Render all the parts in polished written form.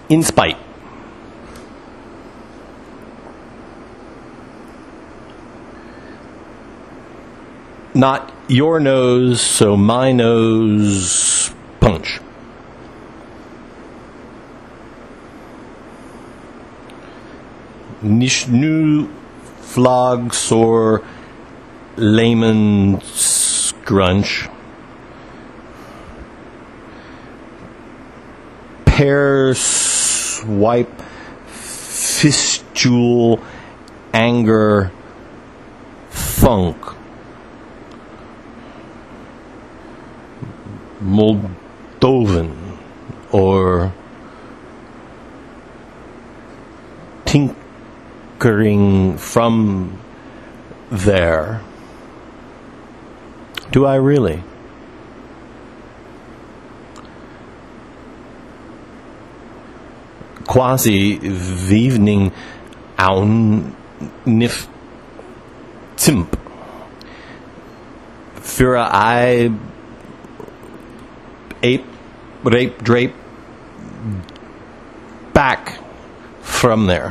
In spite. Not your nose, so my nose punch. Nicht nu flag sor layman scrunch. Pear swipe fistule anger funk. Moldovan or tinkering from there. Do I really? Quasi evening aun nif timp. Fira I ape, rape, drape, back from there.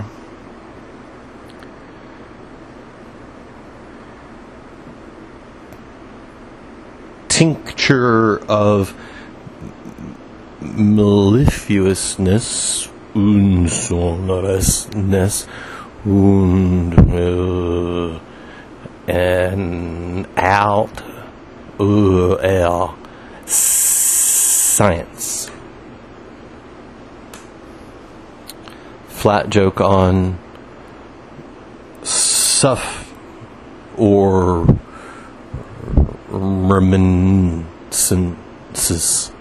Tincture of mellifluousness, unsonorousness, and out, science. Flat joke on suff or reminiscences.